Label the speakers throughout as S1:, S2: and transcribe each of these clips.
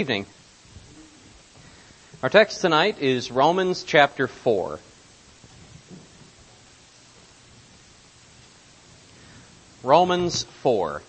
S1: evening. Our text tonight is Romans chapter 4. Romans 4.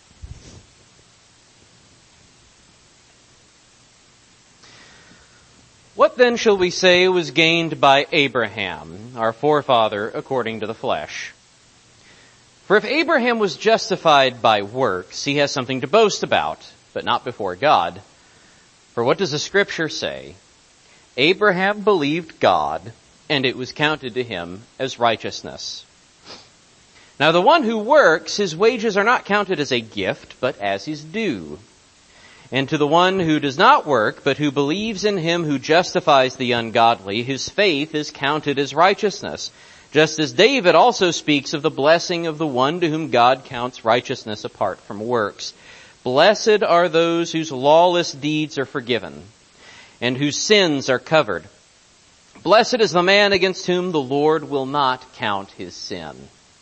S1: What then shall we say was gained by Abraham, our forefather, according to the flesh? For if Abraham was justified by works, he has something to boast about, but not before God. For what does the Scripture say? Abraham believed God, and it was counted to him as righteousness. Now the one who works, his wages are not counted as a gift, but as his due. And to the one who does not work, but who believes in him who justifies the ungodly, his faith is counted as righteousness. Just as David also speaks of the blessing of the one to whom God counts righteousness apart from works. Blessed are those whose lawless deeds are forgiven, and whose sins are covered. Blessed is the man against whom the Lord will not count his sin.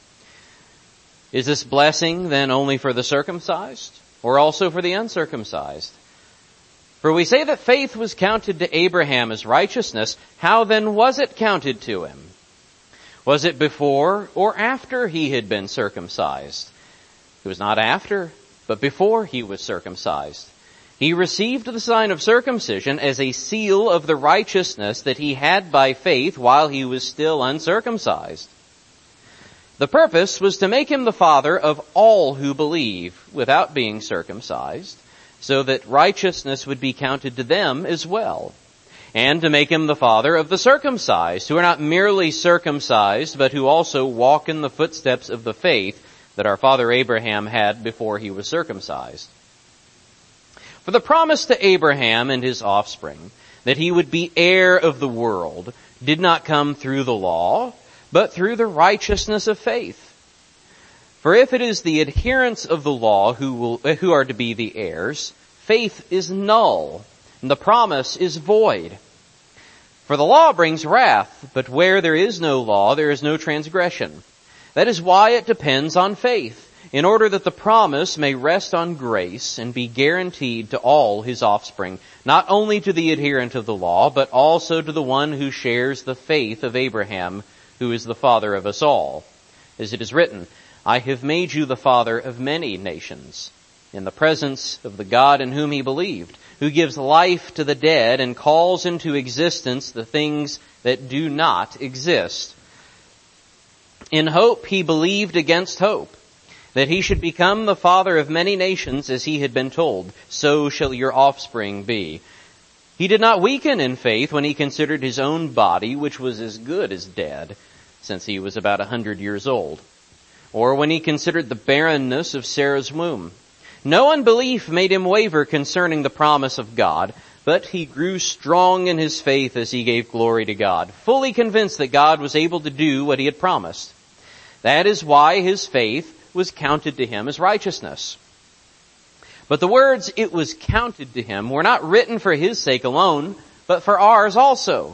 S1: Is this blessing then only for the circumcised, or also for the uncircumcised? For we say that faith was counted to Abraham as righteousness. How then was it counted to him? Was it before or after he had been circumcised? It was not after, but before he was circumcised. He received the sign of circumcision as a seal of the righteousness that he had by faith while he was still uncircumcised. The purpose was to make him the father of all who believe without being circumcised, so that righteousness would be counted to them as well, and to make him the father of the circumcised, who are not merely circumcised, but who also walk in the footsteps of the faith that our father Abraham had before he was circumcised. For the promise to Abraham and his offspring that he would be heir of the world did not come through the law, but through the righteousness of faith. For if it is the adherents of the law who are to be the heirs, faith is null, and the promise is void. For the law brings wrath, but where there is no law, there is no transgression. That is why it depends on faith, in order that the promise may rest on grace and be guaranteed to all his offspring, not only to the adherent of the law, but also to the one who shares the faith of Abraham, who is the father of us all. As it is written, I have made you the father of many nations, in the presence of the God in whom he believed, who gives life to the dead and calls into existence the things that do not exist. In hope he believed against hope, that he should become the father of many nations, as he had been told, so shall your offspring be. He did not weaken in faith when he considered his own body, which was as good as dead, since he was about 100 years old, or when he considered the barrenness of Sarah's womb. No unbelief made him waver concerning the promise of God, but he grew strong in his faith as he gave glory to God, fully convinced that God was able to do what he had promised. That is why his faith was counted to him as righteousness. But the words, it was counted to him, were not written for his sake alone, but for ours also.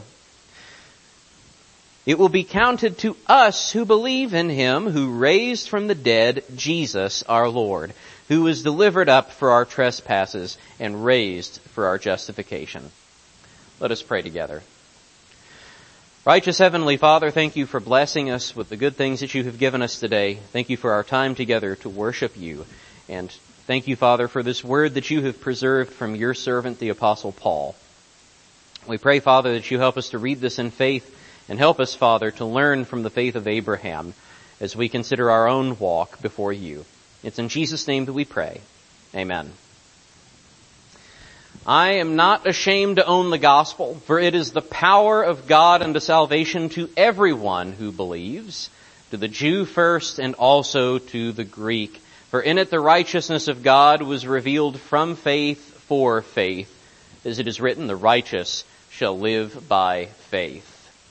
S1: It will be counted to us who believe in him who raised from the dead Jesus our Lord, who was delivered up for our trespasses and raised for our justification. Let us pray together. Righteous Heavenly Father, thank you for blessing us with the good things that you have given us today. Thank you for our time together to worship you. And thank you, Father, for this word that you have preserved from your servant, the Apostle Paul. We pray, Father, that you help us to read this in faith and help us, Father, to learn from the faith of Abraham as we consider our own walk before you. It's in Jesus' name that we pray. Amen. I am not ashamed to own the gospel, for it is the power of God unto salvation to everyone who believes, to the Jew first and also to the Greek. For in it the righteousness of God was revealed from faith for faith. As it is written, the righteous shall live by faith.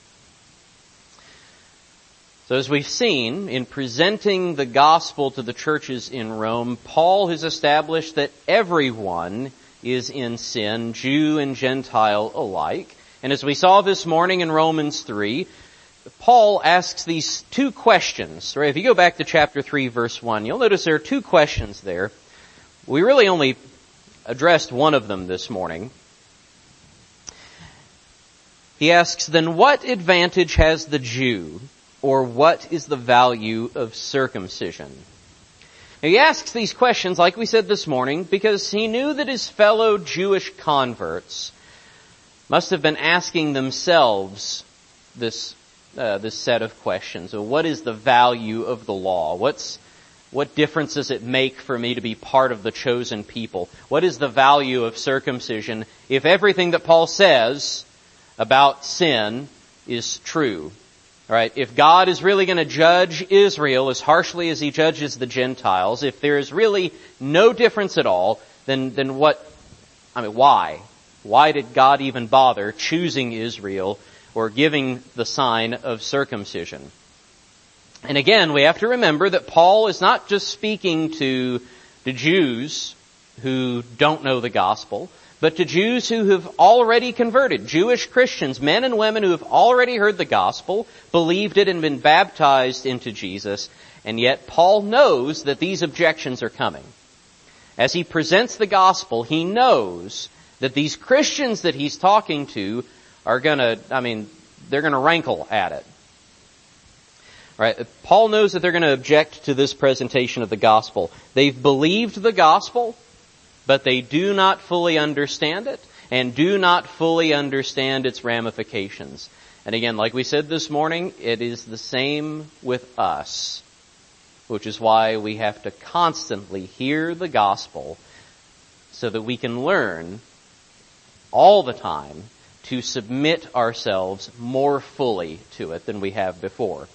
S1: So as we've seen, in presenting the gospel to the churches in Rome, Paul has established that everyone is in sin, Jew and Gentile alike. And as we saw this morning in Romans 3, Paul asks these two questions. Right? If you go back to chapter 3, verse 1, you'll notice there are two questions there. We really only addressed one of them this morning. He asks, then what advantage has the Jew, or what is the value of circumcision? Now, he asks these questions, like we said this morning, because he knew that his fellow Jewish converts must have been asking themselves this set of questions. So what is the value of the law? What difference does it make for me to be part of the chosen people? What is the value of circumcision if everything that Paul says about sin is true? All right, if God is really going to judge Israel as harshly as he judges the Gentiles, if there is really no difference at all, then why? Why did God even bother choosing Israel or giving the sign of circumcision? And again, we have to remember that Paul is not just speaking to the Jews who don't know the gospel, but to Jews who have already converted, Jewish Christians, men and women who have already heard the gospel, believed it, and been baptized into Jesus. And yet Paul knows that these objections are coming. As he presents the gospel, he knows that these Christians that he's talking to are they're gonna rankle at it. Right? Paul knows that they're going to object to this presentation of the gospel. They've believed the gospel, but they do not fully understand it and do not fully understand its ramifications. And again, like we said this morning, it is the same with us, which is why we have to constantly hear the gospel so that we can learn all the time to submit ourselves more fully to it than we have before.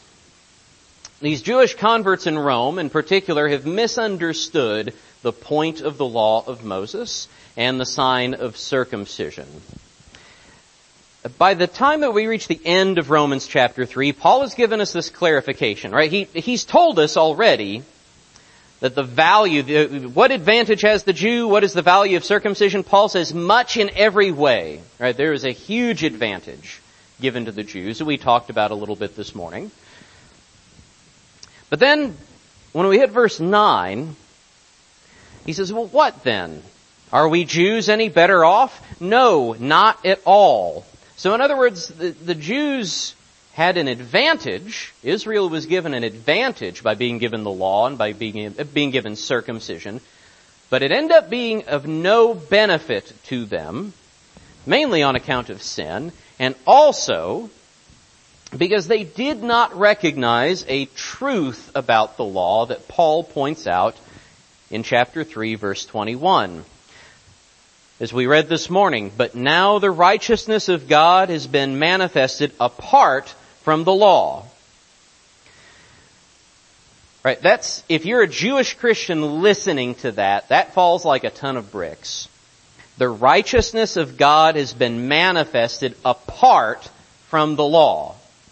S1: These Jewish converts in Rome, in particular, have misunderstood the point of the law of Moses and the sign of circumcision. By the time that we reach the end of Romans chapter 3, Paul has given us this clarification, right? He's told us already that the value, what advantage has the Jew? What is the value of circumcision? Paul says much in every way, right? There is a huge advantage given to the Jews that we talked about a little bit this morning. But then, when we hit verse 9, he says, well, what then? Are we Jews any better off? No, not at all. So in other words, the Jews had an advantage. Israel was given an advantage by being given the law and by being given circumcision. But it ended up being of no benefit to them, mainly on account of sin, and also because they did not recognize a truth about the law that Paul points out in chapter 3, verse 21. As we read this morning, but now the righteousness of God has been manifested apart from the law. Right, if you're a Jewish Christian listening to that falls like a ton of bricks. The righteousness of God has been manifested apart from the law.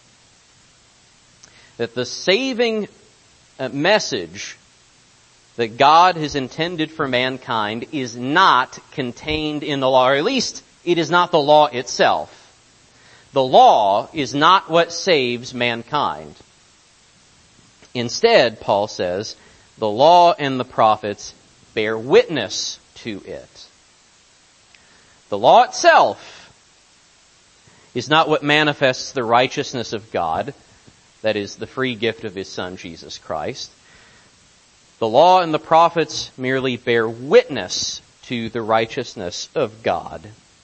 S1: That the saving message that God has intended for mankind is not contained in the law, or at least it is not the law itself. The law is not what saves mankind. Instead, Paul says, the law and the prophets bear witness to it. The law itself is not what manifests the righteousness of God, that is the free gift of His Son, Jesus Christ. The law and the prophets merely bear witness to the righteousness of God.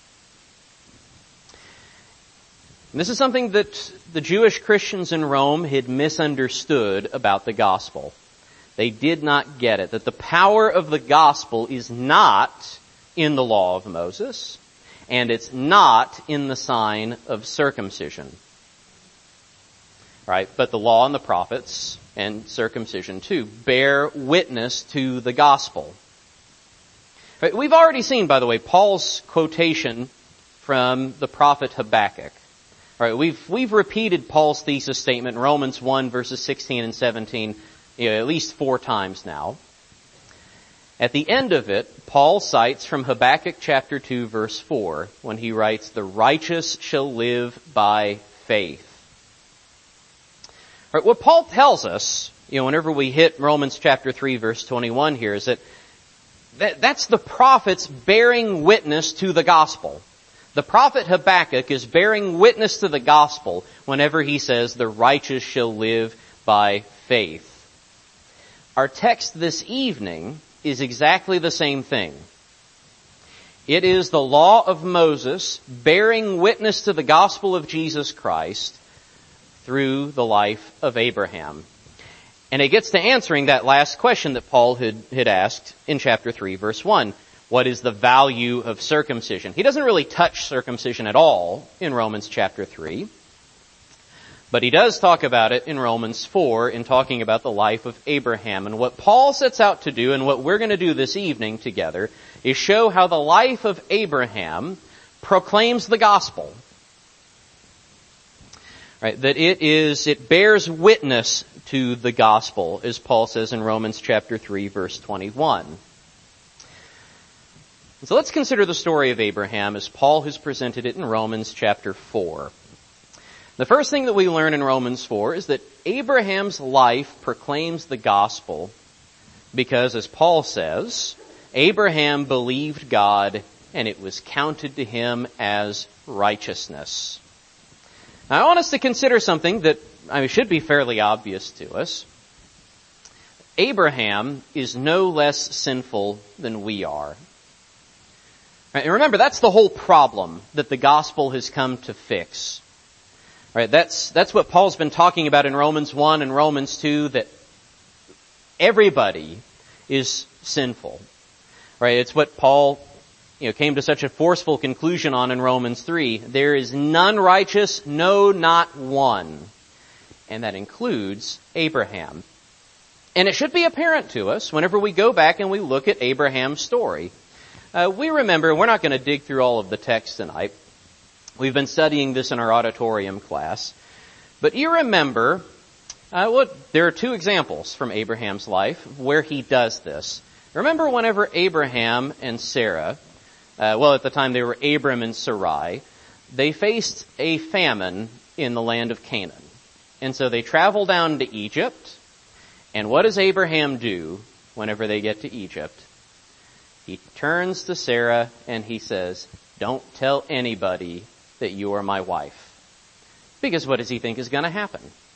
S1: And this is something that the Jewish Christians in Rome had misunderstood about the gospel. They did not get it, that the power of the gospel is not in the law of Moses, and it's not in the sign of circumcision. Right? But the law and the prophets, and circumcision too, bear witness to the gospel. Right? We've already seen, by the way, Paul's quotation from the prophet Habakkuk. Right? We've repeated Paul's thesis statement in Romans 1 verses 16 and 17, at least 4 times now. At the end of it, Paul cites from Habakkuk chapter 2 verse 4 when he writes, "The righteous shall live by faith." Right, what Paul tells us, whenever we hit Romans chapter 3 verse 21 here, is that That's the prophets bearing witness to the gospel. The prophet Habakkuk is bearing witness to the gospel whenever he says, the righteous shall live by faith. Our text this evening is exactly the same thing. It is the law of Moses bearing witness to the gospel of Jesus Christ through the life of Abraham. And it gets to answering that last question that Paul had asked in chapter 3, verse 1. What is the value of circumcision? He doesn't really touch circumcision at all in Romans chapter 3. But he does talk about it in Romans 4 in talking about the life of Abraham. And what Paul sets out to do, and what we're going to do this evening together, is show how the life of Abraham proclaims the gospel. Right, that it bears witness to the gospel, as Paul says in Romans chapter 3, verse 21. So let's consider the story of Abraham as Paul has presented it in Romans chapter 4. The first thing that we learn in Romans 4 is that Abraham's life proclaims the gospel because, as Paul says, Abraham believed God and it was counted to him as righteousness. Now, I want us to consider something that should be fairly obvious to us. Abraham is no less sinful than we are. Right, and remember, that's the whole problem that the gospel has come to fix. Right, that's what Paul's been talking about in Romans 1 and Romans 2, that everybody is sinful. Right, it's what Paul came to such a forceful conclusion on in Romans 3. There is none righteous, no, not one. And that includes Abraham. And it should be apparent to us whenever we go back and we look at Abraham's story. We remember, we're not going to dig through all of the text tonight. We've been studying this in our auditorium class. But you remember, there are two examples from Abraham's life where he does this. Remember whenever Abraham and Sarah, at the time they were Abram and Sarai, they faced a famine in the land of Canaan. And so they travel down to Egypt. And what does Abraham do whenever they get to Egypt? He turns to Sarah and he says, don't tell anybody that you are my wife. Because what does he think is going to happen?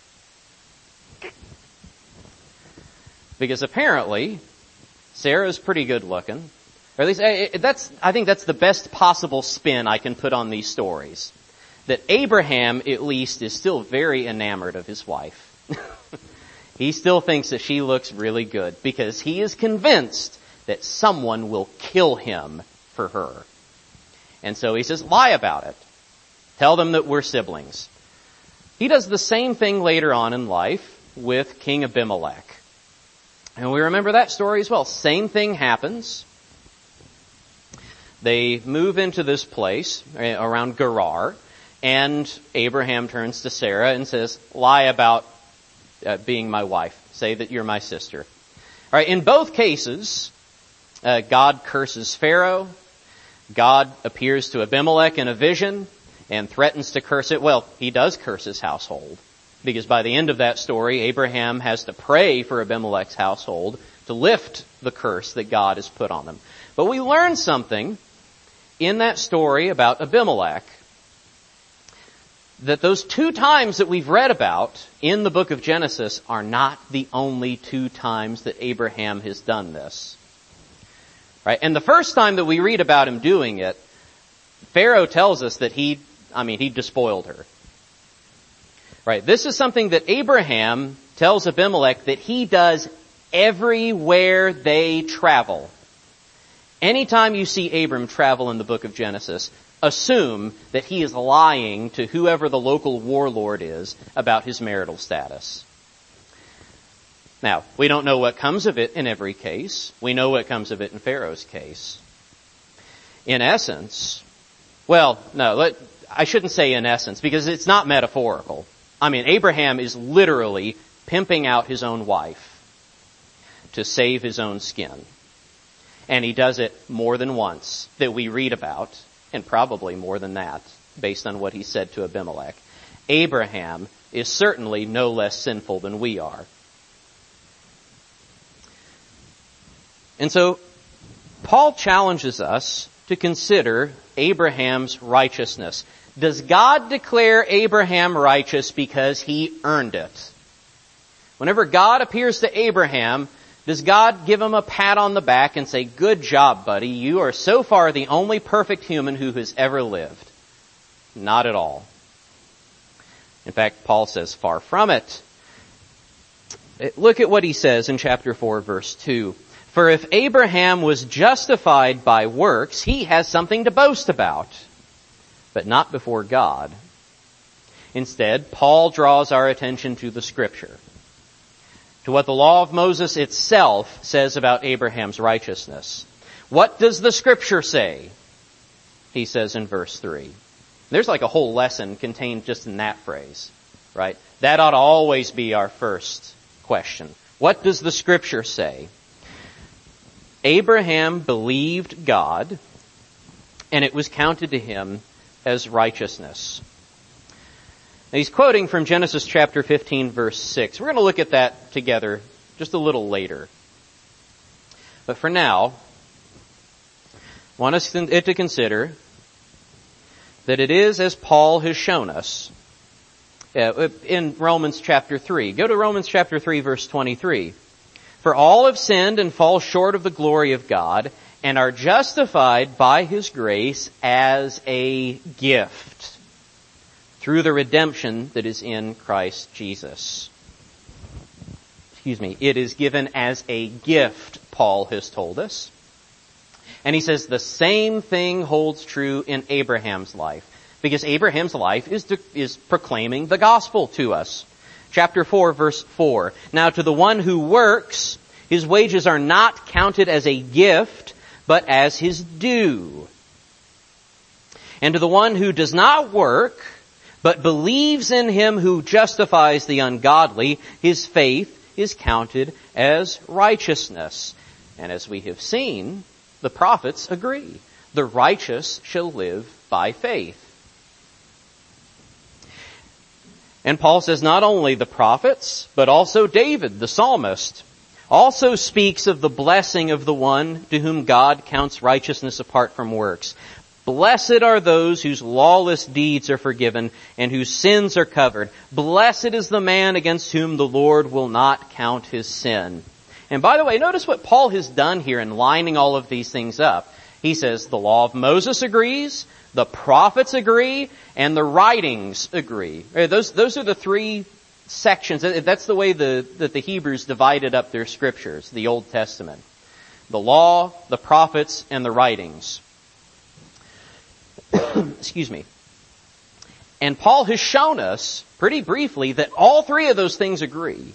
S1: Because apparently, Sarah's pretty good looking. Or at least, I think that's the best possible spin I can put on these stories. That Abraham, at least, is still very enamored of his wife. He still thinks that she looks really good because he is convinced that someone will kill him for her. And so he says, lie about it. Tell them that we're siblings. He does the same thing later on in life with King Abimelech. And we remember that story as well. Same thing happens. They move into this place around Gerar, and Abraham turns to Sarah and says, lie about being my wife. Say that you're my sister. All right, in both cases, God curses Pharaoh. God appears to Abimelech in a vision and threatens to curse it. Well, he does curse his household, because by the end of that story, Abraham has to pray for Abimelech's household to lift the curse that God has put on them. But we learn something in that story about Abimelech, that those two times that we've read about in the book of Genesis are not the only two times that Abraham has done this. Right? And the first time that we read about him doing it, Pharaoh tells us that he despoiled her. Right? This is something that Abraham tells Abimelech that he does everywhere they travel. Anytime you see Abram travel in the book of Genesis, assume that he is lying to whoever the local warlord is about his marital status. Now, we don't know what comes of it in every case. We know what comes of it in Pharaoh's case. In essence, I shouldn't say in essence, because it's not metaphorical. Abraham is literally pimping out his own wife to save his own skin. And he does it more than once that we read about, and probably more than that, based on what he said to Abimelech. Abraham is certainly no less sinful than we are. And so, Paul challenges us to consider Abraham's righteousness. Does God declare Abraham righteous because he earned it? Whenever God appears to Abraham, does God give him a pat on the back and say, "Good job, buddy. You are so far the only perfect human who has ever lived"? Not at all. In fact, Paul says far from it. Look at what he says in chapter 4, verse 2. "For if Abraham was justified by works, he has something to boast about, but not before God." Instead, Paul draws our attention to the Scripture, to what the law of Moses itself says about Abraham's righteousness. What does the Scripture say? He says in verse 3. There's like a whole lesson contained just in that phrase, right? That ought to always be our first question. What does the Scripture say? Abraham believed God, and it was counted to him as righteousness. Now he's quoting from Genesis chapter 15, verse 6. We're going to look at that together just a little later. But for now, I want us to consider that it is as Paul has shown us in Romans chapter 3. Go to Romans chapter 3, verse 23. "For all have sinned and fall short of the glory of God, and are justified by His grace as a gift, through the redemption that is in Christ Jesus." It is given as a gift, Paul has told us. And he says the same thing holds true in Abraham's life, because Abraham's life is proclaiming the gospel to us. Chapter 4, verse 4. "Now to the one who works, his wages are not counted as a gift, but as his due. And to the one who does not work, but believes in him who justifies the ungodly, his faith is counted as righteousness." And as we have seen, the prophets agree. The righteous shall live by faith. And Paul says not only the prophets, but also David, the psalmist, also speaks of the blessing of the one to whom God counts righteousness apart from works. "Blessed are those whose lawless deeds are forgiven and whose sins are covered. Blessed is the man against whom the Lord will not count his sin." And by the way, notice what Paul has done here in lining all of these things up. He says the law of Moses agrees, the prophets agree, and the writings agree. Those are the three sections. That's the way that the Hebrews divided up their scriptures, the Old Testament. The law, the prophets, and the writings. Excuse me. And Paul has shown us, pretty briefly, that all three of those things agree.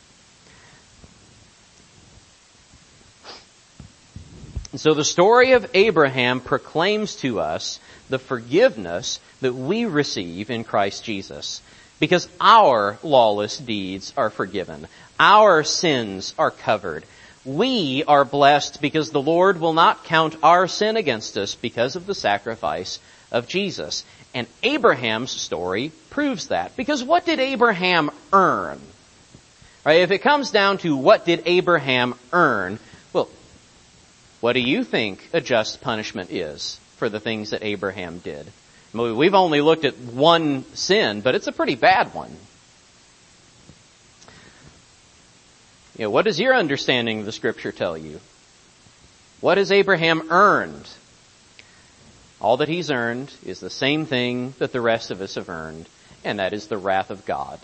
S1: And so the story of Abraham proclaims to us the forgiveness that we receive in Christ Jesus. Because our lawless deeds are forgiven. Our sins are covered. We are blessed because the Lord will not count our sin against us because of the sacrifice of Jesus. And Abraham's story proves that. Because what did Abraham earn? Right? If it comes down to what did Abraham earn, well, what do you think a just punishment is for the things that Abraham did? We've only looked at one sin, but it's a pretty bad one. What does your understanding of the Scripture tell you? What has Abraham earned? All that he's earned is the same thing that the rest of us have earned, and that is the wrath of God.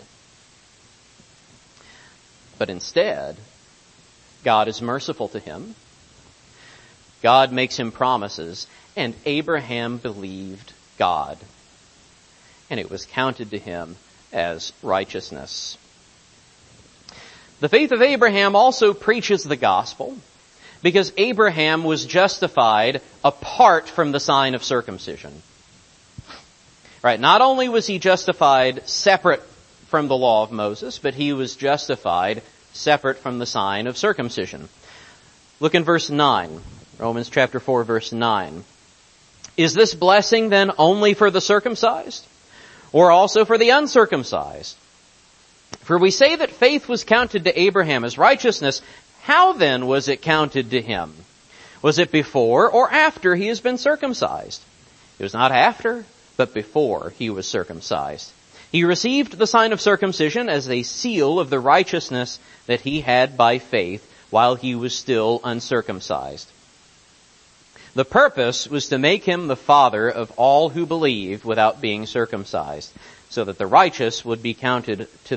S1: But instead, God is merciful to him. God makes him promises, and Abraham believed God, and it was counted to him as righteousness. The faith of Abraham also preaches the gospel, because Abraham was justified apart from the sign of circumcision. Right? Not only was he justified separate from the law of Moses, but he was justified separate from the sign of circumcision. Look in verse 9, Romans chapter 4, verse 9. "Is this blessing then only for the circumcised, or also for the uncircumcised? For we say that faith was counted to Abraham as righteousness. How then was it counted to him? Was it before or after he has been circumcised? It was not after, but before he was circumcised. He received the sign of circumcision as a seal of the righteousness that he had by faith while he was still uncircumcised. The purpose was to make him the father of all who believed without being circumcised, so that righteousness would be counted to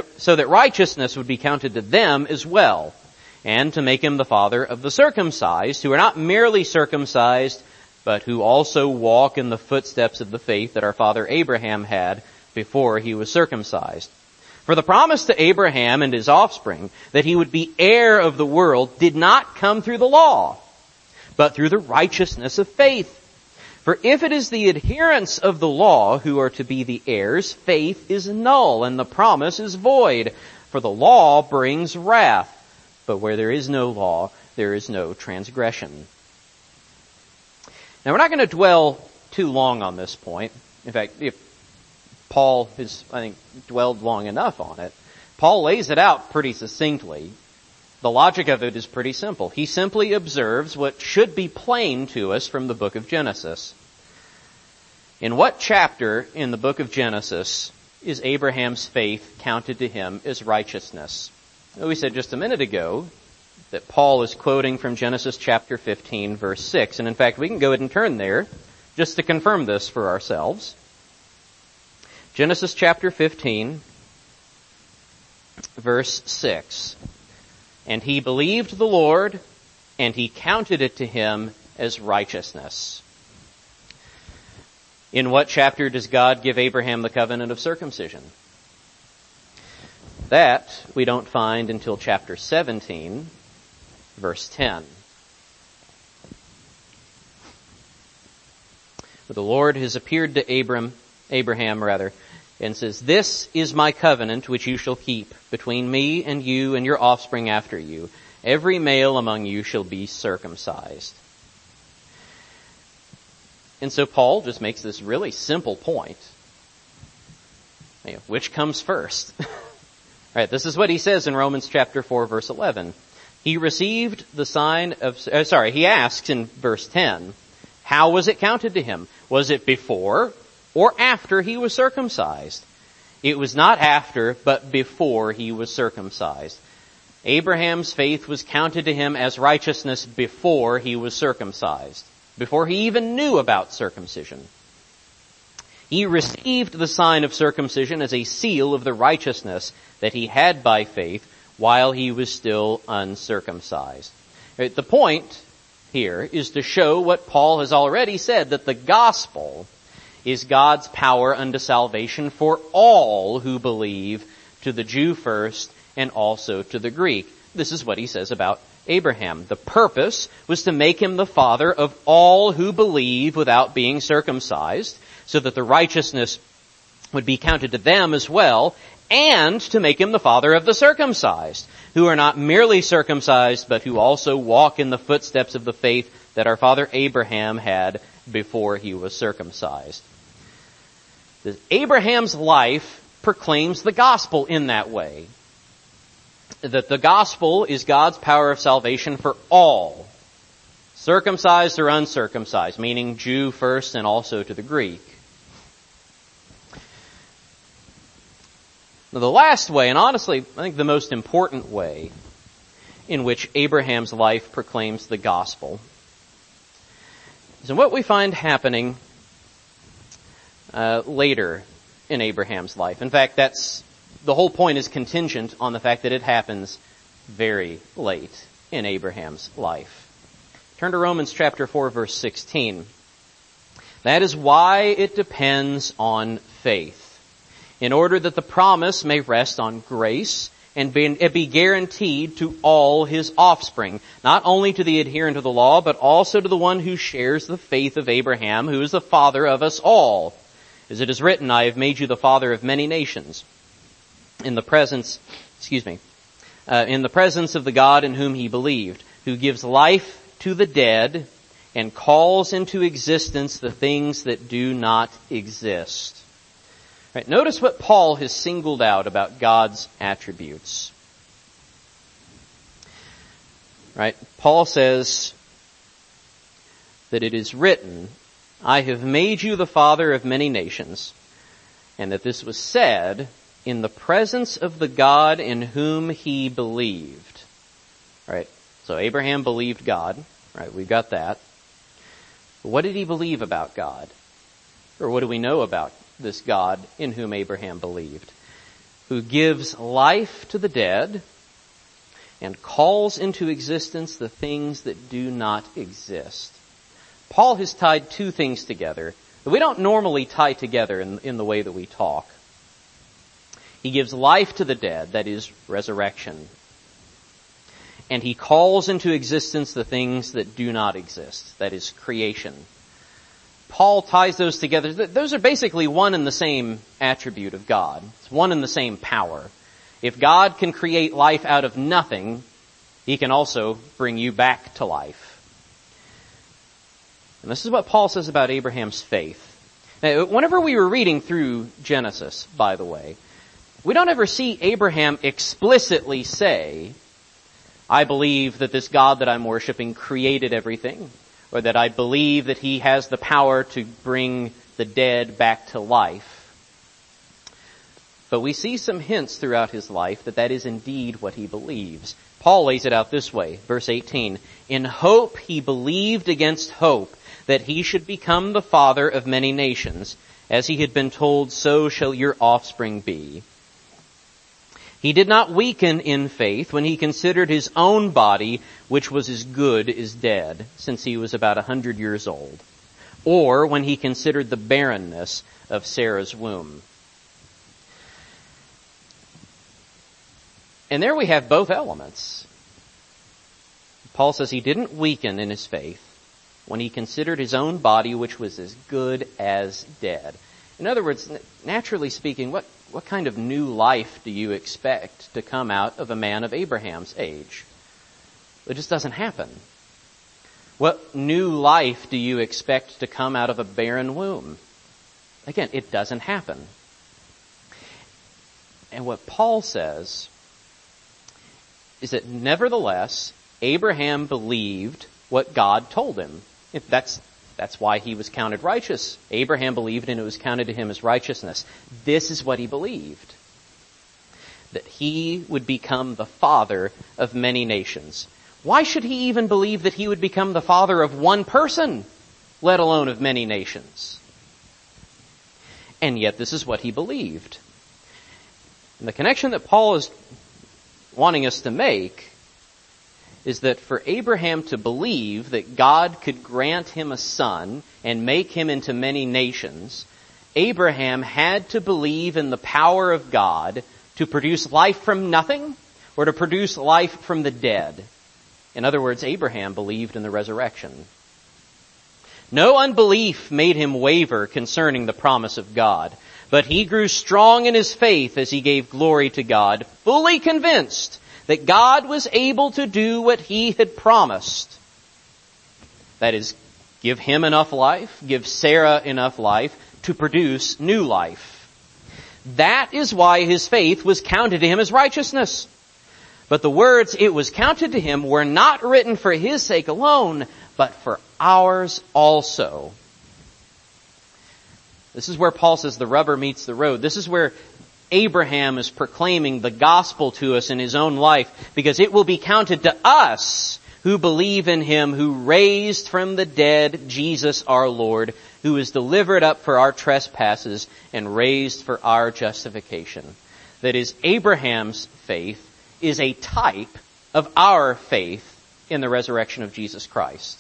S1: them as well, and to make him the father of the circumcised, who are not merely circumcised, but who also walk in the footsteps of the faith that our father Abraham had before he was circumcised. For the promise to Abraham and his offspring that he would be heir of the world did not come through the law, but through the righteousness of faith. For if it is the adherents of the law who are to be the heirs, faith is null and the promise is void. For the law brings wrath, but where there is no law, there is no transgression. Now we're not going to dwell too long on this point. In fact, if Paul has, I think, dwelled long enough on it, Paul lays it out pretty succinctly. The logic of it is pretty simple. He simply observes what should be plain to us from the book of Genesis. In what chapter in the book of Genesis is Abraham's faith counted to him as righteousness? Well, we said just a minute ago that Paul is quoting from Genesis chapter 15, verse 6. And in fact, we can go ahead and turn there just to confirm this for ourselves. Genesis chapter 15, verse 6. And he believed the Lord, and he counted it to him as righteousness. In what chapter does God give Abraham the covenant of circumcision? That we don't find until chapter 17, verse 10. But the Lord has appeared to Abraham, and says, "This is my covenant which you shall keep between me and you and your offspring after you. Every male among you shall be circumcised." And so Paul just makes this really simple point. Which comes first? Right, this is what he says in Romans chapter 4, verse 11. He received the sign of, he asks in verse 10, how was it counted to him? Was it before or after he was circumcised? It was not after, but before he was circumcised. Abraham's faith was counted to him as righteousness before he was circumcised, before he even knew about circumcision. He received the sign of circumcision as a seal of the righteousness that he had by faith while he was still uncircumcised. The point here is to show what Paul has already said, that the gospel is God's power unto salvation for all who believe, to the Jew first and also to the Greek. This is what he says about Abraham. The purpose was to make him the father of all who believe without being circumcised, so that the righteousness would be counted to them as well, and to make him the father of the circumcised, who are not merely circumcised, but who also walk in the footsteps of the faith that our father Abraham had before he was circumcised. Abraham's life proclaims the gospel in that way. That the gospel is God's power of salvation for all, circumcised or uncircumcised, meaning Jew first and also to the Greek. Now, the last way, and honestly, I think the most important way in which Abraham's life proclaims the gospel, is in what we find happening later in Abraham's life. In fact, the whole point is contingent on the fact that it happens very late in Abraham's life. Turn to Romans chapter 4, verse 16. That is why it depends on faith, in order that the promise may rest on grace and be guaranteed to all his offspring, not only to the adherent of the law, but also to the one who shares the faith of Abraham, who is the father of us all. As it is written, I have made you the father of many nations, in the presence of the God in whom he believed, who gives life to the dead and calls into existence the things that do not exist. Right, notice what Paul has singled out about God's attributes. Right, Paul says that it is written, I have made you the father of many nations, and that this was said in the presence of the God in whom he believed. Right? So Abraham believed God. Right? We've got that. But what did he believe about God? Or what do we know about this God in whom Abraham believed? Who gives life to the dead and calls into existence the things that do not exist. Paul has tied two things together that we don't normally tie together in the way that we talk. He gives life to the dead, that is resurrection. And he calls into existence the things that do not exist, that is creation. Paul ties those together. Those are basically one and the same attribute of God. It's one and the same power. If God can create life out of nothing, he can also bring you back to life. And this is what Paul says about Abraham's faith. Now, whenever we were reading through Genesis, by the way, we don't ever see Abraham explicitly say, I believe that this God that I'm worshiping created everything, or that I believe that he has the power to bring the dead back to life. But we see some hints throughout his life that is indeed what he believes. Paul lays it out this way, verse 18. In hope he believed against hope that he should become the father of many nations. As he had been told, so shall your offspring be. He did not weaken in faith when he considered his own body, which was as good as dead, since he was about 100 years old, or when he considered the barrenness of Sarah's womb. And there we have both elements. Paul says he didn't weaken in his faith when he considered his own body, which was as good as dead. In other words, naturally speaking, what kind of new life do you expect to come out of a man of Abraham's age? It just doesn't happen. What new life do you expect to come out of a barren womb? Again, it doesn't happen. And what Paul says is that nevertheless, Abraham believed what God told him. That's why he was counted righteous. Abraham believed and it was counted to him as righteousness. This is what he believed. That he would become the father of many nations. Why should he even believe that he would become the father of one person, let alone of many nations? And yet this is what he believed. And the connection that Paul is wanting us to make is that for Abraham to believe that God could grant him a son and make him into many nations, Abraham had to believe in the power of God to produce life from nothing or to produce life from the dead. In other words, Abraham believed in the resurrection. No unbelief made him waver concerning the promise of God, but he grew strong in his faith as he gave glory to God, fully convinced that God was able to do what he had promised. That is, give him enough life, give Sarah enough life to produce new life. That is why his faith was counted to him as righteousness. But the words, it was counted to him, were not written for his sake alone, but for ours also. This is where Paul says the rubber meets the road. This is where Abraham is proclaiming the gospel to us in his own life, because it will be counted to us who believe in him who raised from the dead Jesus our Lord, who was delivered up for our trespasses and raised for our justification. That is, Abraham's faith is a type of our faith in the resurrection of Jesus Christ.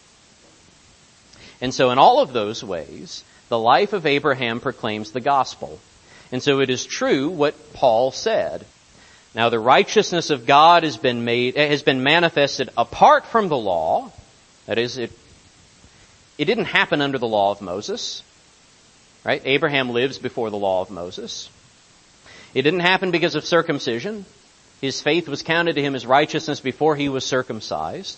S1: And so in all of those ways, the life of Abraham proclaims the gospel. And so it is true what Paul said. Now the righteousness of God has been manifested apart from the law. That is, it didn't happen under the law of Moses. Right? Abraham lives before the law of Moses. It didn't happen because of circumcision. His faith was counted to him as righteousness before he was circumcised.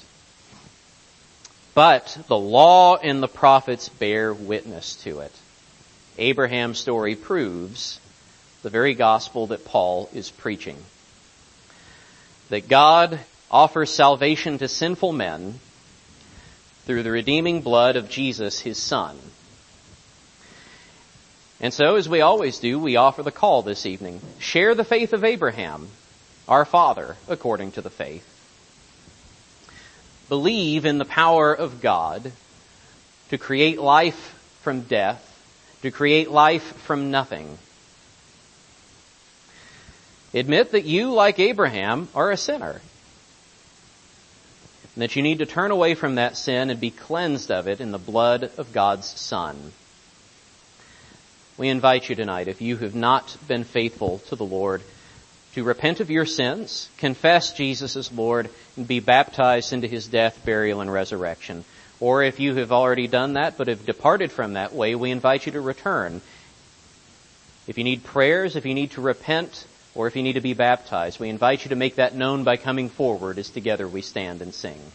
S1: But the law and the prophets bear witness to it. Abraham's story proves the very gospel that Paul is preaching. That God offers salvation to sinful men through the redeeming blood of Jesus, his Son. And so, as we always do, we offer the call this evening. Share the faith of Abraham, our father, according to the faith. Believe in the power of God to create life from death, to create life from nothing. Admit that you, like Abraham, are a sinner, and that you need to turn away from that sin and be cleansed of it in the blood of God's Son. We invite you tonight, if you have not been faithful to the Lord, to repent of your sins, confess Jesus as Lord, and be baptized into his death, burial, and resurrection. Or if you have already done that but have departed from that way, we invite you to return. If you need prayers, if you need to repent, or if you need to be baptized, we invite you to make that known by coming forward as together we stand and sing.